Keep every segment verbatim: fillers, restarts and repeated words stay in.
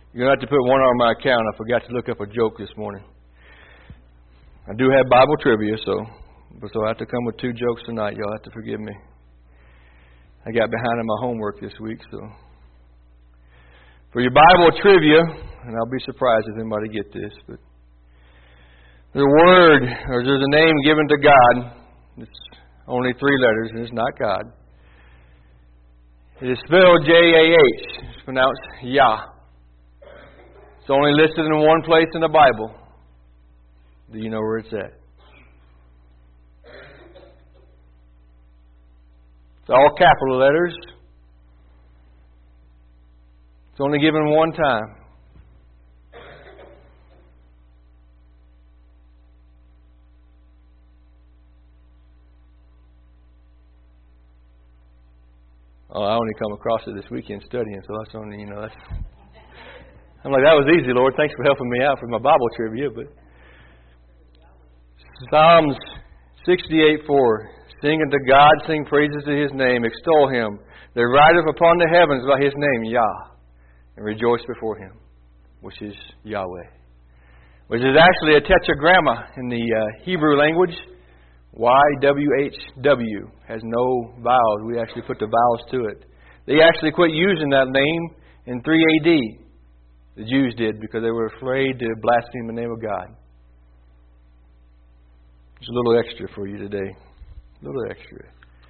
You're going to have to put one on my account. I forgot to look up a joke this morning. I do have Bible trivia, so, so I have to come with two jokes tonight. Y'all have to forgive me. I got behind on my homework this week, so. For your Bible trivia, and I'll be surprised if anybody get this, but the word, or there's a name given to God. It's only three letters, and it's not God. It is spelled J A H. It's pronounced Yah. It's only listed in one place in the Bible. Do you know where it's at? It's all capital letters. It's only given one time. Oh, I only come across it this weekend studying, so that's only, you know, that's... I'm like, that was easy, Lord. Thanks for helping me out for my Bible trivia. But Psalms sixty-eight four. Sing unto God, sing praises to His name, extol Him. That rideth upon the heavens by His name, Yah, and rejoice before Him, which is Yahweh. Which is actually a tetragramma in the uh, Hebrew language. Y W H W has no vowels. We actually put the vowels to it. They actually quit using that name in three A D. The Jews did, because they were afraid to blaspheme the name of God. There's a little extra for you today. A little extra.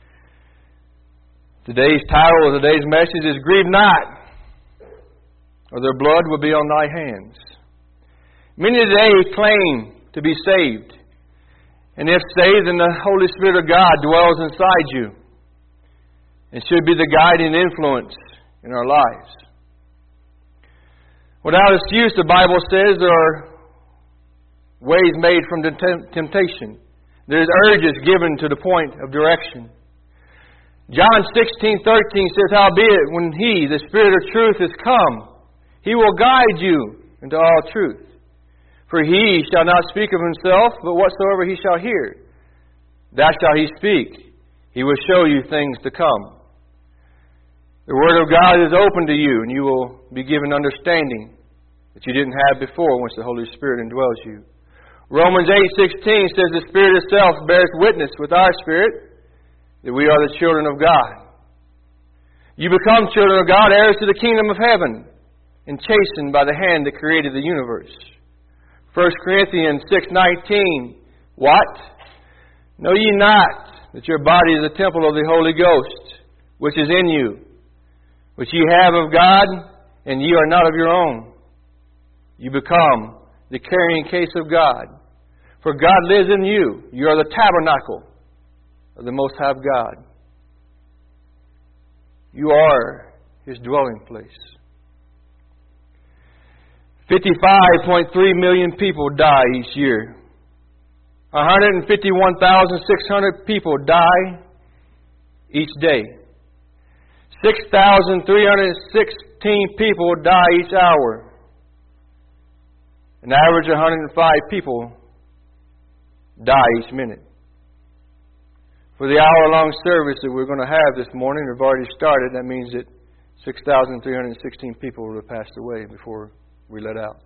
Today's title of today's message is Grieve Not, or their blood will be on thy hands. Many today claim to be saved. And if saved, then the Holy Spirit of God dwells inside you and should be the guiding influence in our lives. Without excuse, the Bible says there are ways made from temptation. There's urges given to the point of direction. John sixteen thirteen says, Howbeit, when He, the Spirit of truth, is come, He will guide you into all truth. For He shall not speak of Himself, but whatsoever He shall hear, that shall He speak. He will show you things to come. The Word of God is open to you, and you will be given understanding that you didn't have before once the Holy Spirit indwells you. Romans eight sixteen says the Spirit itself bears witness with our spirit that we are the children of God. You become children of God, heirs to the kingdom of heaven, and chastened by the hand that created the universe. First Corinthians six nineteen. What? Know ye not that your body is a temple of the Holy Ghost, which is in you, which ye have of God, and ye are not of your own? You become the carrying case of God. For God lives in you. You are the tabernacle of the Most High God. You are His dwelling place. fifty-five point three million people die each year. one hundred fifty-one thousand six hundred people die each day. six thousand three hundred sixteen people die each hour. An average of one hundred five people die each minute. For the hour-long service that we're going to have this morning, we've already started. That means that six thousand three hundred sixteen people will have passed away before we let out.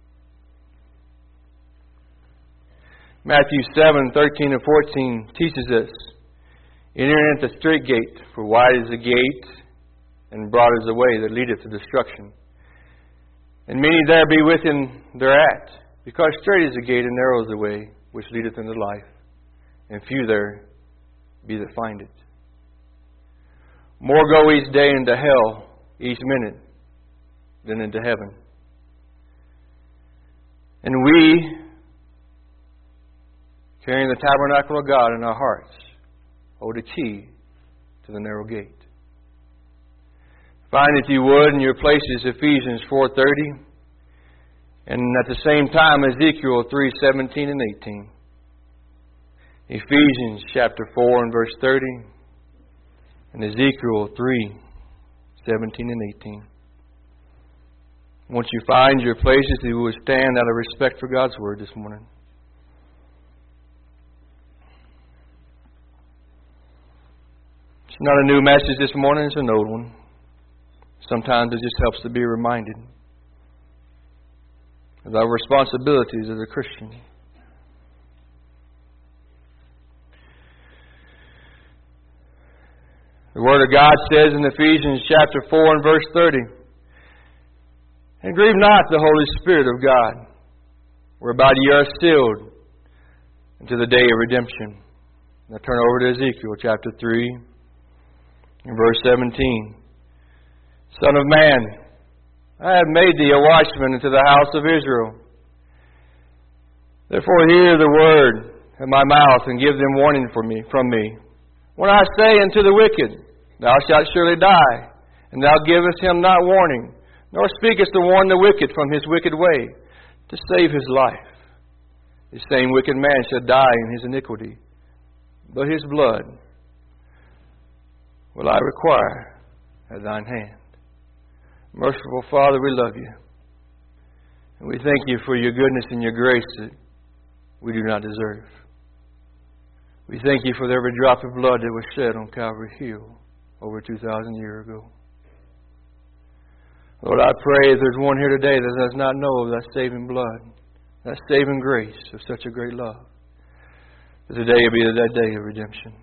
Matthew seven thirteen and fourteen teaches us, Enter in at the straight gate, for wide is the gate, and broad is the way that leadeth to destruction. And many there be within thereat, because straight is the gate and narrow is the way which leadeth unto life, and few there be that find it. More go each day into hell, each minute, than into heaven. And we, carrying the tabernacle of God in our hearts, hold a key to the narrow gate. Find, if you would, in your places Ephesians four thirty, and at the same time Ezekiel three seventeen and eighteen. Ephesians chapter four and verse thirty, and Ezekiel three seventeen and eighteen. Once you find your places, you will stand out of respect for God's Word this morning. It's not a new message this morning, it's an old one. Sometimes it just helps to be reminded. of our responsibilities as a Christian. The Word of God says in Ephesians chapter four and verse thirty, "And grieve not the Holy Spirit of God, whereby ye are sealed unto the day of redemption." Now turn over to Ezekiel chapter three and verse seventeen. "Son of man, I have made thee a watchman into the house of Israel. Therefore hear the word of my mouth, and give them warning for me, from me. When I say unto the wicked, Thou shalt surely die, and thou givest him not warning, nor speakest to warn the wicked from his wicked way, to save his life. The same wicked man shall die in his iniquity, but his blood will I require at thine hand." Merciful Father, we love you. And we thank you for your goodness and your grace that we do not deserve. We thank you for every drop of blood that was shed on Calvary Hill over two thousand years ago. Lord, I pray if there's one here today that does not know of that saving blood, that saving grace of such a great love, that today will be that day of redemption.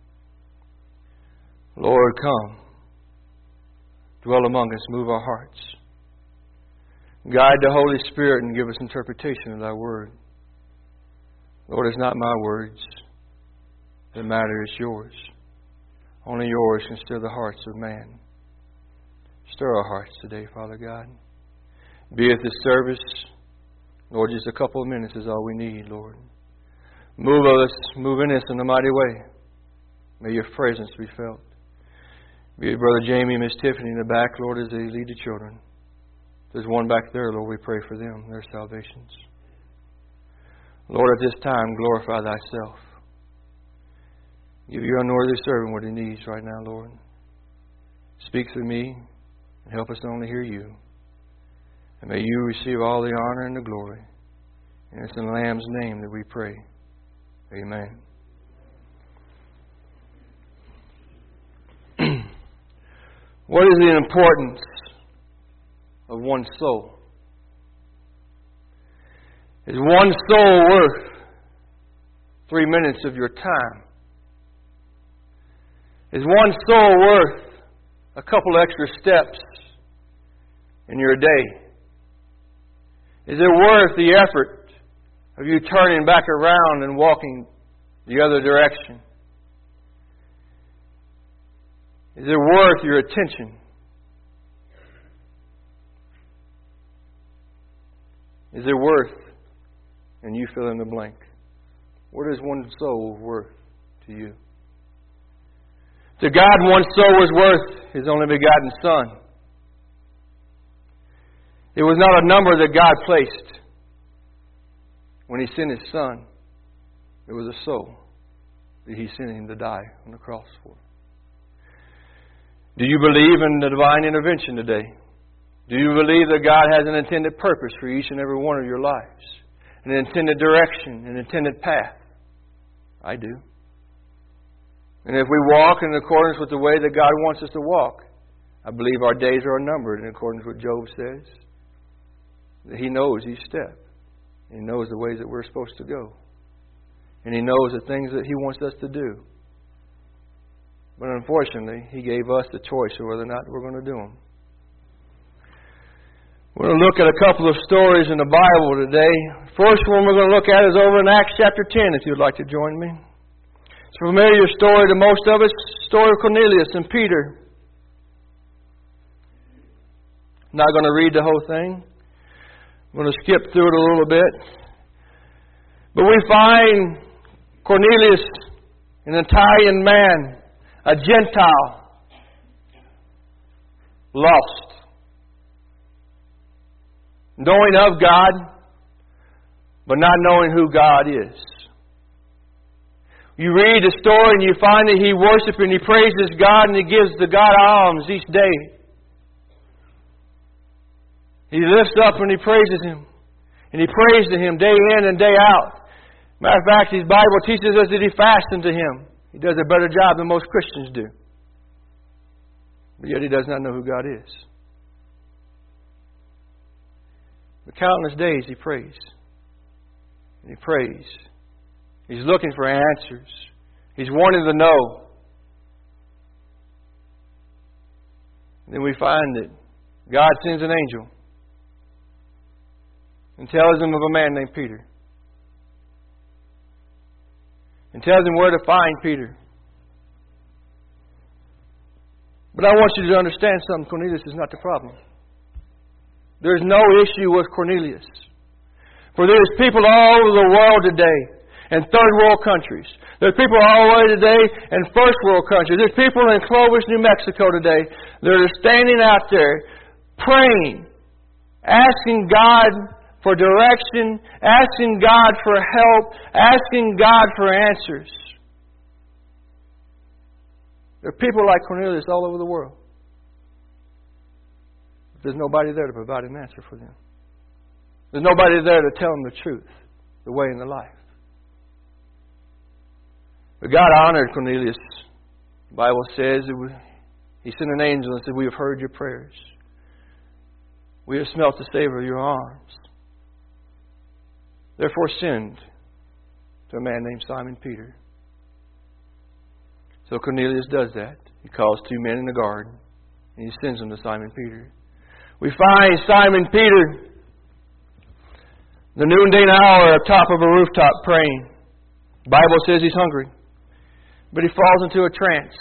Lord, come. Dwell among us. Move our hearts. Guide the Holy Spirit and give us interpretation of thy word. Lord, it's not my words that matter, it's yours. Only yours can stir the hearts of man. Stir our hearts today, Father God. Be at this service. Lord, just a couple of minutes is all we need, Lord. Move us, move in us in a mighty way. May your presence be felt. Be it Brother Jamie and Miss Tiffany in the back, Lord, as they lead the children. There's one back there, Lord, we pray for them, their salvations. Lord, at this time, glorify thyself. Give your unworthy servant what he needs right now, Lord. Speak through me and help us to only hear you. And may you receive all the honor and the glory. And it's in the Lamb's name that we pray. Amen. What is the importance of one soul? Is one soul worth three minutes of your time? Is one soul worth a couple extra steps in your day? Is it worth the effort of you turning back around and walking the other direction? Is it worth your attention? Is it worth, and you fill in the blank, what is one soul worth to you? To God, one soul was worth His only begotten Son. It was not a number that God placed when He sent His Son. It was a soul that He sent Him to die on the cross for. Do you believe in the divine intervention today? Do you believe that God has an intended purpose for each and every one of your lives? An intended direction, an intended path? I do. And if we walk in accordance with the way that God wants us to walk, I believe our days are numbered in accordance with what Job says. That He knows each step. He knows the ways that we're supposed to go. And He knows the things that He wants us to do. But unfortunately, He gave us the choice of whether or not we're going to do them. We're going to look at a couple of stories in the Bible today. First one we're going to look at is over in Acts chapter ten, if you'd like to join me. It's a familiar story to most of us, the story of Cornelius and Peter. I'm not going to read the whole thing. I'm going to skip through it a little bit. But we find Cornelius, an Italian man, a Gentile, lost. Knowing of God, but not knowing who God is. You read the story and you find that he worships and he praises God and he gives the God alms each day. He lifts up and he praises Him. And he prays to Him day in and day out. Matter of fact, His Bible teaches us that he fasts unto Him. He does a better job than most Christians do. But yet he does not know who God is. The countless days he prays. And he prays. He's looking for answers. He's wanting to know. And then we find that God sends an angel and tells him of a man named Peter. And tells him where to find Peter. But I want you to understand something. Cornelius is not the problem. There's no issue with Cornelius. For there's people all over the world today in third world countries. There's people all the way today in first world countries. There's people in Clovis, New Mexico today that are standing out there praying, asking God for direction, asking God for help, asking God for answers. There are people like Cornelius all over the world. There's nobody there to provide an answer for them. There's nobody there to tell them the truth, the way, and the life. But God honored Cornelius. The Bible says that He sent an angel and said, "We have heard your prayers. We have smelt the savor of your arms. Therefore send to a man named Simon Peter." So Cornelius does that. He calls two men in the garden and he sends them to Simon Peter. We find Simon Peter the noonday hour up top of a rooftop praying. The Bible says he's hungry. But he falls into a trance.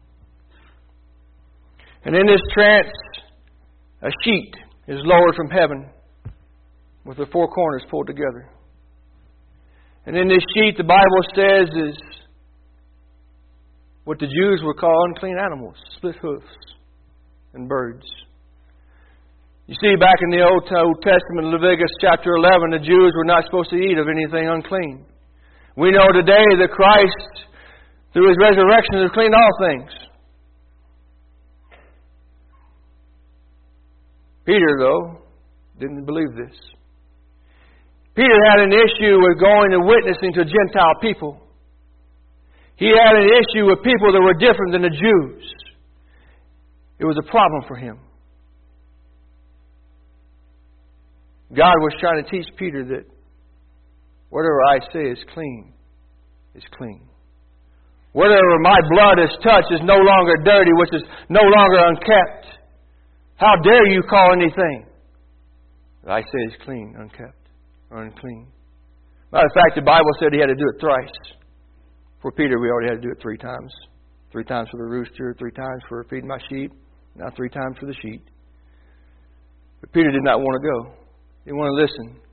And in this trance, a sheet is lowered from heaven with the four corners pulled together. And in this sheet, the Bible says, is what the Jews would call unclean animals, split hoofs, and birds. You see, back in the Old Testament, Leviticus chapter eleven, the Jews were not supposed to eat of anything unclean. We know today that Christ, through His resurrection, has cleaned all things. Peter, though, didn't believe this. Peter had an issue with going and witnessing to Gentile people. He had an issue with people that were different than the Jews. It was a problem for him. God was trying to teach Peter that whatever I say is clean, is clean. Whatever my blood has touched is no longer dirty, which is no longer unkept. How dare you call anything that I say is clean, unkept, or unclean? Matter of fact, the Bible said he had to do it thrice. For Peter, we already had to do it three times. Three times for the rooster, three times for feeding my sheep, now three times for the sheep. But Peter did not want to go. He didn't want to listen.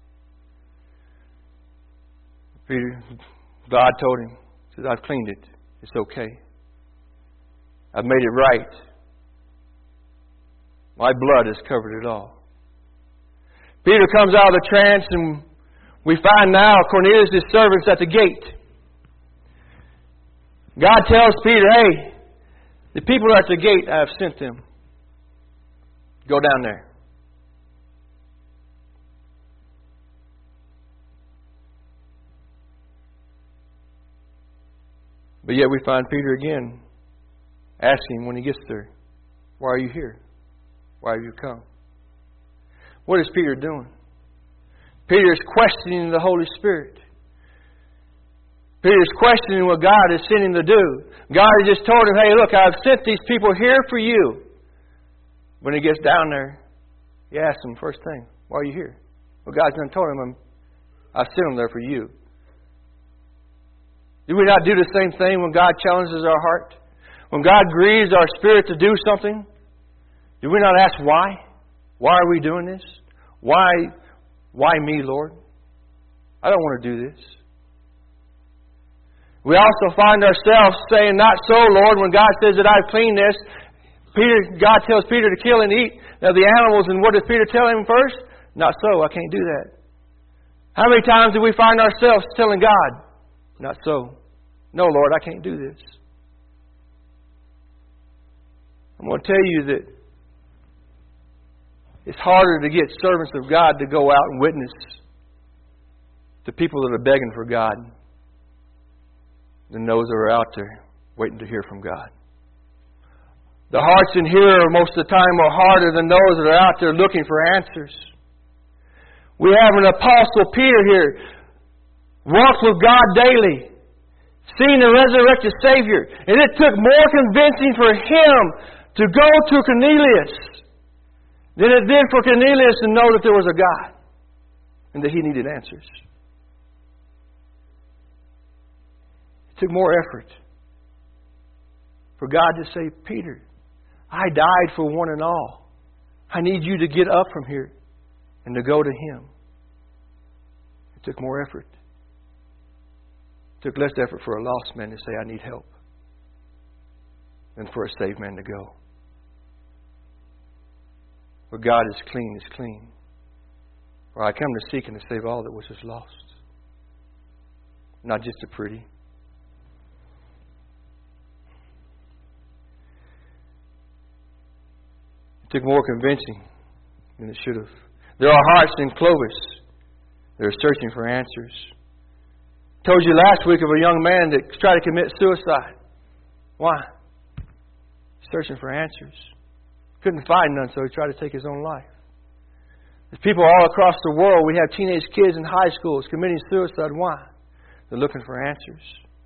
Peter, God told him, he said, "I've cleaned it. It's okay. I've made it right. My blood has covered it all." Peter comes out of the trance, and we find now Cornelius' servants at the gate. God tells Peter, "Hey, the people are at the gate. I have sent them. Go down there." But yet we find Peter again asking when he gets there, "Why are you here? Why have you come?" What is Peter doing? Peter is questioning the Holy Spirit. Peter is questioning what God is sending him to do. God has just told him, "Hey, look, I've sent these people here for you." When he gets down there, he asks them first thing, "Why are you here?" Well, God's done told him, "I've sent them there for you." Do we not do the same thing when God challenges our heart? When God grieves our spirit to do something, do we not ask why? Why are we doing this? Why, why me, Lord? I don't want to do this. We also find ourselves saying, "Not so, Lord," when God says that I've cleaned this. Peter, God tells Peter to kill and eat of the animals, and what does Peter tell him first? "Not so, I can't do that." How many times do we find ourselves telling God, "Not so. No, Lord, I can't do this." I'm going to tell you that it's harder to get servants of God to go out and witness to people that are begging for God than those that are out there waiting to hear from God. The hearts in here most of the time are harder than those that are out there looking for answers. We have an Apostle Peter here, walked with God daily, seen the resurrected Savior. And it took more convincing for him to go to Cornelius than it did for Cornelius to know that there was a God and that he needed answers. It took more effort for God to say, Peter, I died for one and all. I need you to get up from here and to go to Him. It took more effort. It took less effort for a lost man to say, I need help, than for a saved man to go. For God is clean is clean. For I come to seek and to save all that was just lost. Not just the pretty. It took more convincing than it should have. There are hearts in Clovis that are searching for answers. I told you last week of a young man that tried to commit suicide. Why? Searching for answers. Couldn't find none, so he tried to take his own life. There's people all across the world. We have teenage kids in high schools committing suicide. Why? They're looking for answers.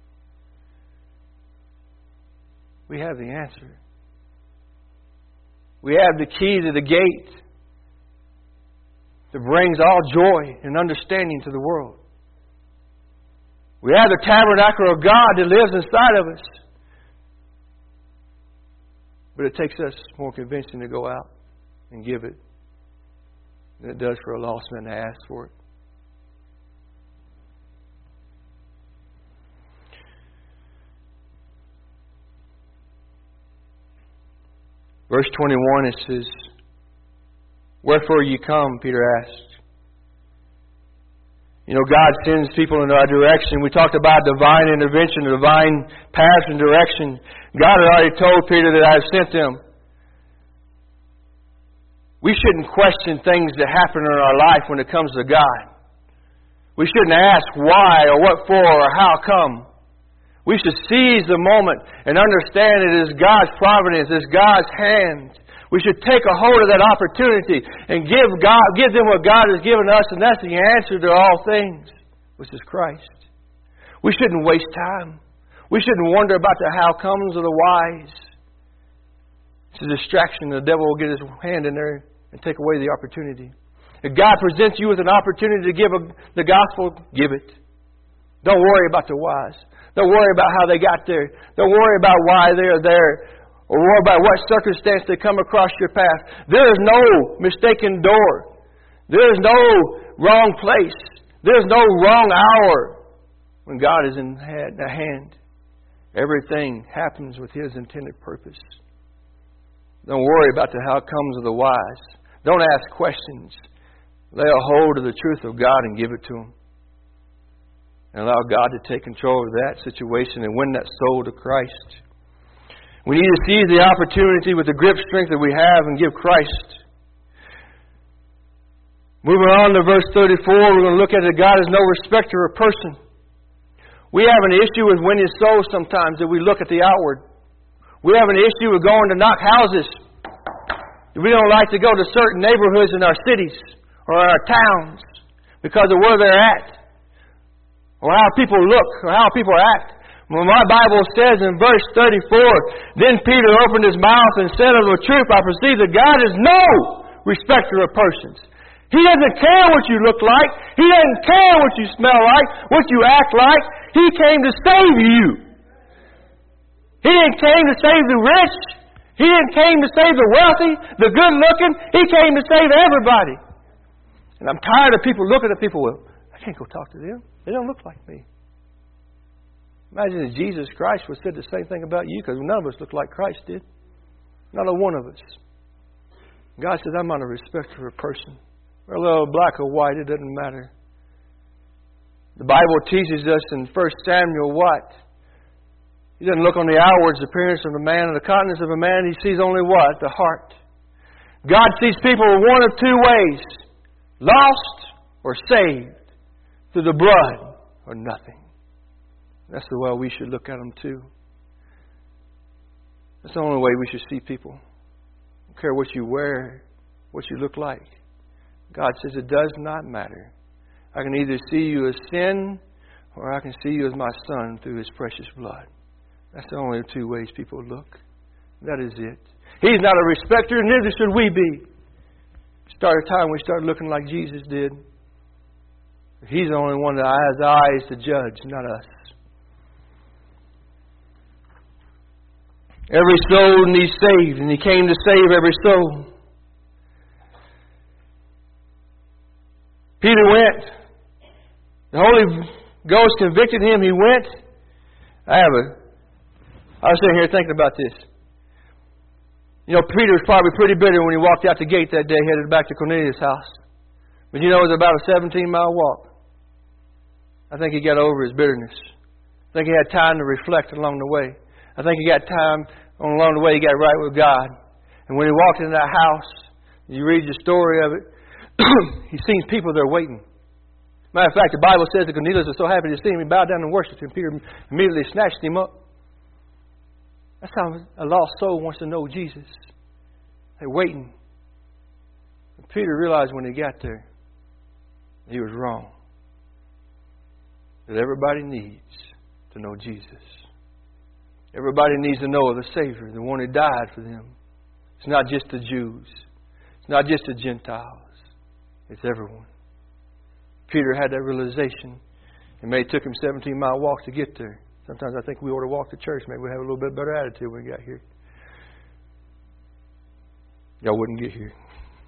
We have the answer. We have the key to the gate that brings all joy and understanding to the world. We have the tabernacle of God that lives inside of us. But it takes us more convincing to go out and give it than it does for a lost man to ask for it. Verse twenty-one, it says, Wherefore you come, Peter asked. You know, God sends people in our direction. We talked about divine intervention, divine path and direction. God had already told Peter that I have sent them. We shouldn't question things that happen in our life when it comes to God. We shouldn't ask why or what for or how come. We should seize the moment and understand it is God's providence, it's God's hand. We should take a hold of that opportunity and give God, give them what God has given us, and that's the answer to all things, which is Christ. We shouldn't waste time. We shouldn't wonder about the how comes or the whys. It's a distraction. The devil will get his hand in there and take away the opportunity. If God presents you with an opportunity to give a, the gospel, give it. Don't worry about the whys. Don't worry about how they got there. Don't worry about why they're there. Or worry about what circumstance they come across your path. There is no mistaken door. There is no wrong place. There is no wrong hour when God is in the hand. Everything happens with His intended purpose. Don't worry about the how comes of the whys. Don't ask questions. Lay a hold of the truth of God and give it to Him. And allow God to take control of that situation and win that soul to Christ. We need to seize the opportunity with the grip strength that we have and give Christ. Moving on to verse thirty-four, we're going to look at it. God is no respecter of person. We have an issue with winning souls sometimes that we look at the outward. We have an issue with going to knock houses. We don't like to go to certain neighborhoods in our cities or our towns because of where they're at, or how people look, or how people act. Well, my Bible says in verse thirty-four, Then Peter opened his mouth and said, Of a truth, I perceive that God is no respecter of persons. He doesn't care what you look like. He doesn't care what you smell like, what you act like. He came to save you. He didn't came to save the rich. He didn't came to save the wealthy, the good-looking. He came to save everybody. And I'm tired of people looking at people, well, I can't go talk to them. They don't look like me. Imagine if Jesus Christ would said the same thing about you, because none of us look like Christ did. Not a one of us. God says, I'm not a respecter of a person. Whether black or white, it doesn't matter. The Bible teaches us in First Samuel what? He doesn't look on the outward appearance of a man and the countenance of a man. He sees only what? The heart. God sees people one of two ways. Lost or saved. Through the blood or nothing. That's the way we should look at them too. That's the only way we should see people. I don't care what you wear, what you look like. God says it does not matter. I can either see you as sin or I can see you as my Son through His precious blood. That's the only two ways people look. That is it. He's not a respecter, neither should we be. Start a time we start looking like Jesus did. He's the only one that has eyes to judge, not us. Every soul needs saved, and He came to save every soul. Peter went. The Holy Ghost convicted him. He went. I have a. I was sitting here thinking about this. You know, Peter was probably pretty bitter when he walked out the gate that day, headed back to Cornelius' house. But you know, it was about a seventeen mile walk. I think he got over his bitterness. I think he had time to reflect along the way. I think he got time along the way. He got right with God. And when he walked into that house, you read the story of it. He sees people there waiting. Matter of fact, the Bible says that Cornelius was so happy to see him, he bowed down and worshipped him. Peter immediately snatched him up. That's how a lost soul wants to know Jesus. They're waiting. And Peter realized when he got there, he was wrong. That everybody needs to know Jesus. Everybody needs to know of the Savior, the one who died for them. It's not just the Jews. It's not just the Gentiles. It's everyone. Peter had that realization. It may have took him seventeen mile walk to get there. Sometimes I think we ought to walk to church. Maybe we have a little bit better attitude when we got here. Y'all wouldn't get here.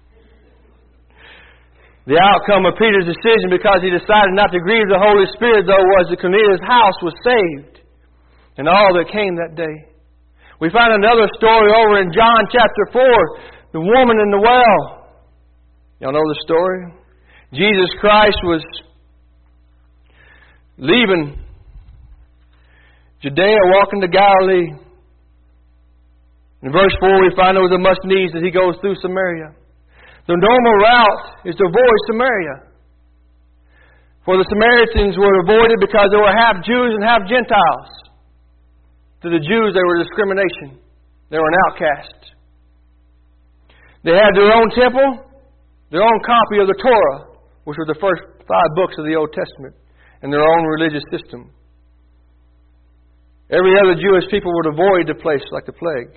The outcome of Peter's decision, because he decided not to grieve the Holy Spirit, though, was that Cornelius' house was saved. And all that came that day. We find another story over in John chapter four. The woman in the well. Y'all know the story? Jesus Christ was leaving Judea, walking to Galilee. In verse four, we find there was a must needs that He goes through Samaria. The normal route is to avoid Samaria. For the Samaritans were avoided because they were half Jews and half Gentiles. To the Jews, they were discrimination. They were an outcast. They had their own temple, their own copy of the Torah, which were the first five books of the Old Testament, and their own religious system. Every other Jewish people would avoid the place like the plague.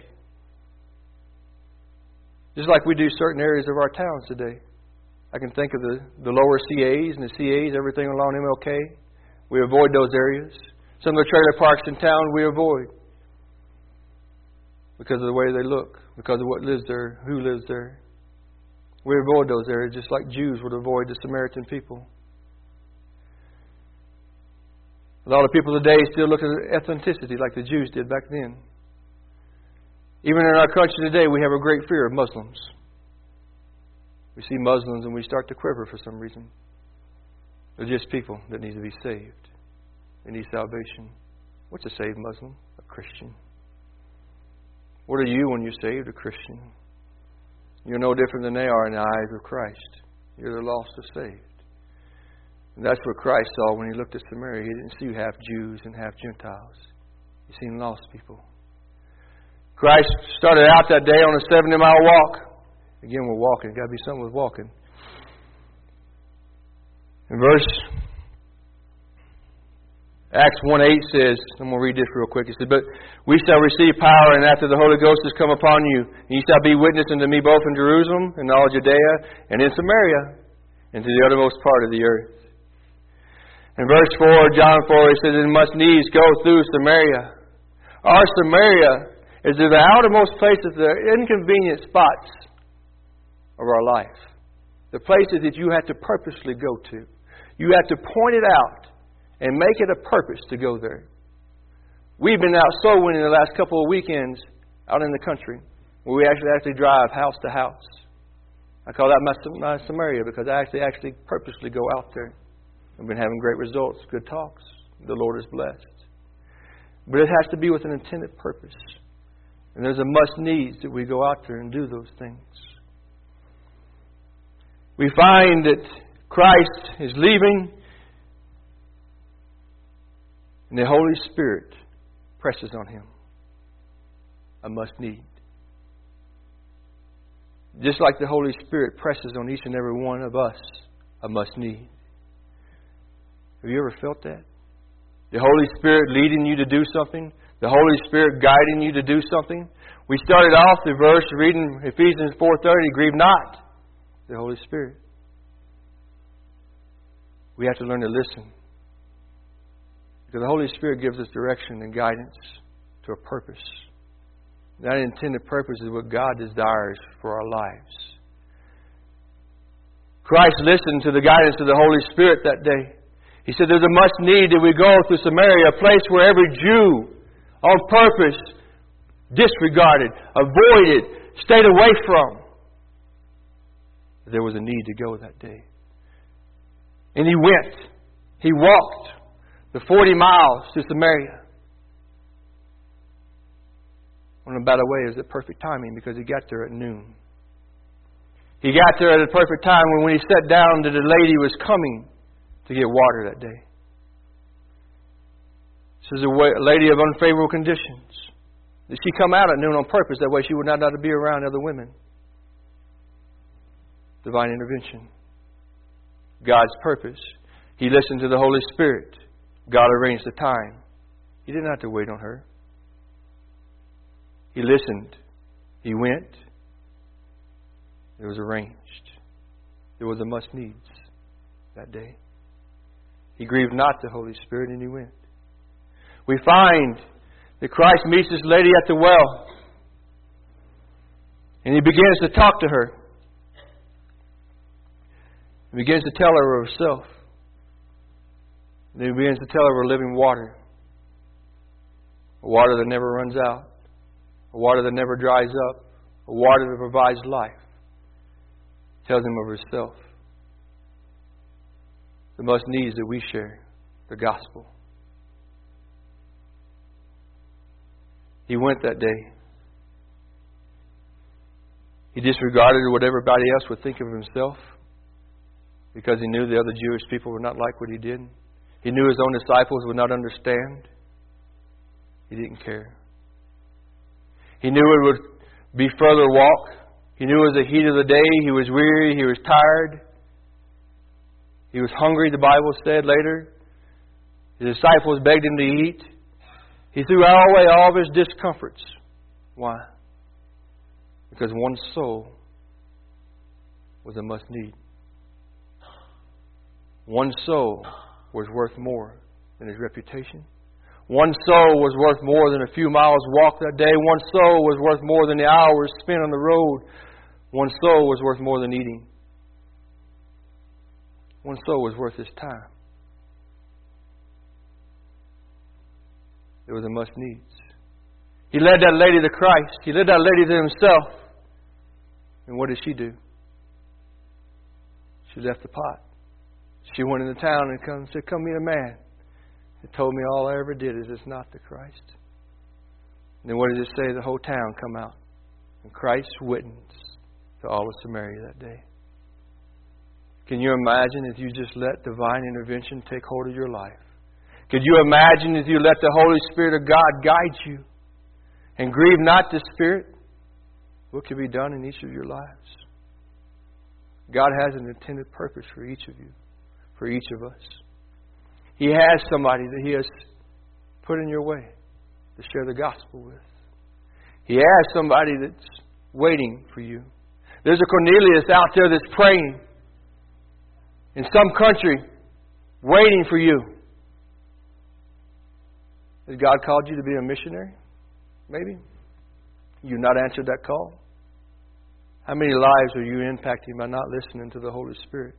Just like we do certain areas of our towns today. I can think of the, the lower C As and the C As, everything along M L K. We avoid those areas. Some of the trailer parks in town we avoid. Because of the way they look. Because of what lives there, who lives there. We avoid those areas just like Jews would avoid the Samaritan people. A lot of people today still look at ethnicity like the Jews did back then. Even in our country today, we have a great fear of Muslims. We see Muslims and we start to quiver for some reason. They're just people that need to be saved. They need salvation. What's a saved Muslim? A Christian. What are you when you're saved? A Christian. You're no different than they are in the eyes of Christ. You're the lost or saved. And that's what Christ saw when He looked at Samaria. He didn't see half Jews and half Gentiles. He seen lost people. Christ started out that day on a seventy mile walk. Again, we're walking. It's got to be something with walking. In verse Acts one eight says, I'm going to read this real quick. It says, but we shall receive power, and after the Holy Ghost has come upon you, and ye shall be witness unto me both in Jerusalem and all Judea and in Samaria and to the uttermost part of the earth. In verse four, John four, it says, it must needs go through Samaria. Our Samaria is the outermost places, the inconvenient spots of our life. The places that you have to purposely go to. You have to point it out and make it a purpose to go there. We've been out soul winning the last couple of weekends out in the country where we actually actually drive house to house. I call that my, my Samaria because I actually actually purposely go out there. I've been having great results, good talks. The Lord is blessed. But it has to be with an intended purpose. And there's a must needs that we go out there and do those things. We find that Christ is leaving and the Holy Spirit presses on Him. A must need. Just like the Holy Spirit presses on each and every one of us a must need. Have you ever felt that? The Holy Spirit leading you to do something? The Holy Spirit guiding you to do something? We started off the verse reading Ephesians four thirty, grieve not the Holy Spirit. We have to learn to listen. Because the Holy Spirit gives us direction and guidance to a purpose. That intended purpose is what God desires for our lives. Christ listened to the guidance of the Holy Spirit that day. He said there's a must need that we go through Samaria, a place where every Jew on purpose disregarded, avoided, stayed away from. There was a need to go that day. And He went. He walked the forty miles to Samaria. On about a way, it was at perfect timing because He got there at noon. He got there at a perfect time when, when He sat down, that the lady was coming to get water that day. This is a lady of unfavorable conditions. Did she come out at noon on purpose? That way she would not have to be around other women. Divine intervention. God's purpose. He listened to the Holy Spirit. God arranged the time. He didn't have to wait on her. He listened. He went. It was arranged. There was a must needs that day. He grieved not the Holy Spirit, and He went. We find that Christ meets this lady at the well. And He begins to talk to her. He begins to tell her of herself. And then He begins to tell her of living water. A water that never runs out. A water that never dries up. A water that provides life. Tells Him of herself. The must needs that we share. The gospel. He went that day. He disregarded what everybody else would think of Himself. Because He knew the other Jewish people would not like what He did. He knew His own disciples would not understand. He didn't care. He knew it would be further walk. He knew it was the heat of the day. He was weary. He was tired. He was hungry, the Bible said later. His disciples begged Him to eat. He threw away all of His discomforts. Why? Because one soul was a must need. One soul was worth more than his reputation. One soul was worth more than a few miles walk that day. One soul was worth more than the hours spent on the road. One soul was worth more than eating. One soul was worth his time. It was a must needs. He led that lady to Christ. He led that lady to Himself. And what did she do? She left the pot. She went into town and come, said, "Come meet a man." It told me all I ever did is it's not the Christ. And then what did it say? The whole town come out. And Christ witnessed to all of Samaria that day. Can you imagine if you just let divine intervention take hold of your life? Could you imagine if you let the Holy Spirit of God guide you? And grieve not the Spirit? What can be done in each of your lives? God has an intended purpose for each of you. For each of us. He has somebody that He has put in your way to share the gospel with. He has somebody that's waiting for you. There's a Cornelius out there that's praying in some country, waiting for you. Has God called you to be a missionary? Maybe. You've not answered that call. How many lives are you impacting by not listening to the Holy Spirit?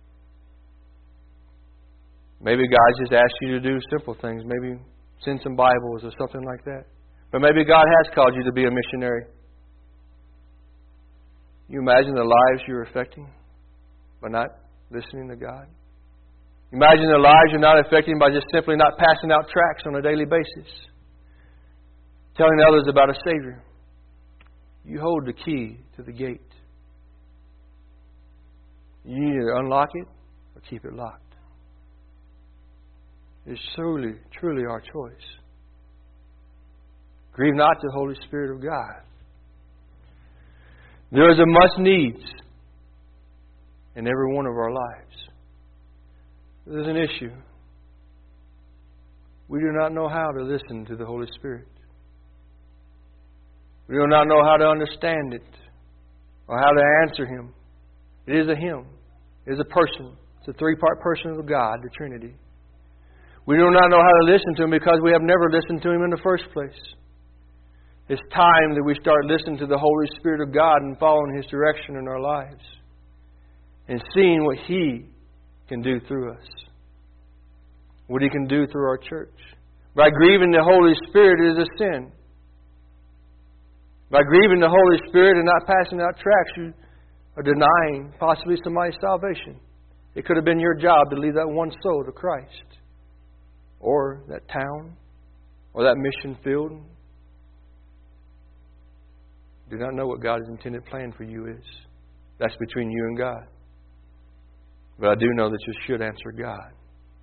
Maybe God just asked you to do simple things. Maybe send some Bibles or something like that. But maybe God has called you to be a missionary. You imagine the lives you're affecting by not listening to God? Imagine the lives you're not affecting by just simply not passing out tracts on a daily basis. Telling others about a Savior. You hold the key to the gate. You either unlock it or keep it locked. It's truly, truly our choice. Grieve not the Holy Spirit of God. There is a must needs in every one of our lives. There's an issue. We do not know how to listen to the Holy Spirit. We do not know how to understand it or how to answer Him. It is a Him. It is a person. It's a three-part person of God, the Trinity. We do not know how to listen to Him because we have never listened to Him in the first place. It's time that we start listening to the Holy Spirit of God and following His direction in our lives and seeing what He can do through us. What He can do through our church. By grieving the Holy Spirit, it is a sin. By grieving the Holy Spirit and not passing out tracts, you are denying possibly somebody's salvation. It could have been your job to lead that one soul to Christ. Or that town. Or that mission field. Do not know what God's intended plan for you is. That's between you and God. But I do know that you should answer God.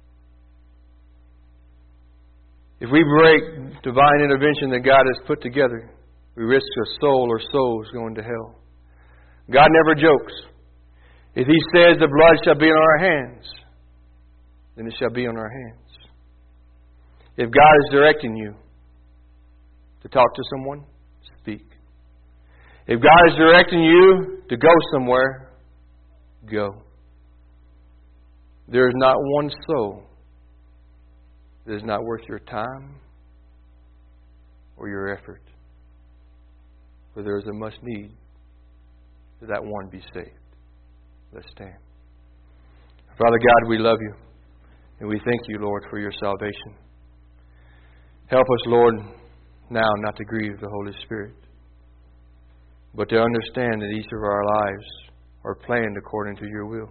If we break divine intervention that God has put together, we risk a soul or souls going to hell. God never jokes. If He says the blood shall be on our hands, then it shall be on our hands. If God is directing you to talk to someone, speak. If God is directing you to go somewhere, go. There is not one soul that is not worth your time or your effort. For there is a must need that that one be saved. Let's stand. Father God, we love You. And we thank You, Lord, for Your salvation. Help us, Lord, now not to grieve the Holy Spirit, but to understand that each of our lives are planned according to Your will.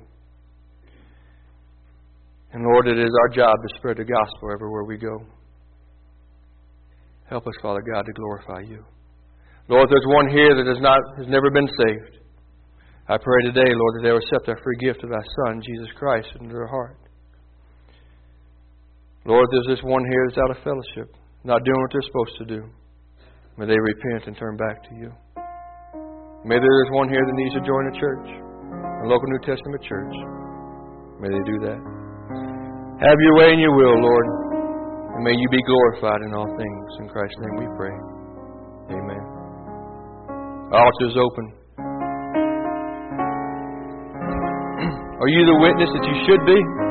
And Lord, it is our job to spread the gospel everywhere we go. Help us, Father God, to glorify You. Lord, if there's one here that has not has never been saved, I pray today, Lord, that they will accept that free gift of Thy Son, Jesus Christ, into their heart. Lord, if there's this one here that's out of fellowship, not doing what they're supposed to do, may they repent and turn back to You. Maybe there's one here that needs to join a church, a local New Testament church. May they do that. Have Your way and Your will, Lord, and may You be glorified in all things. In Christ's name we pray. Amen. The altar is open. Are you the witness that you should be?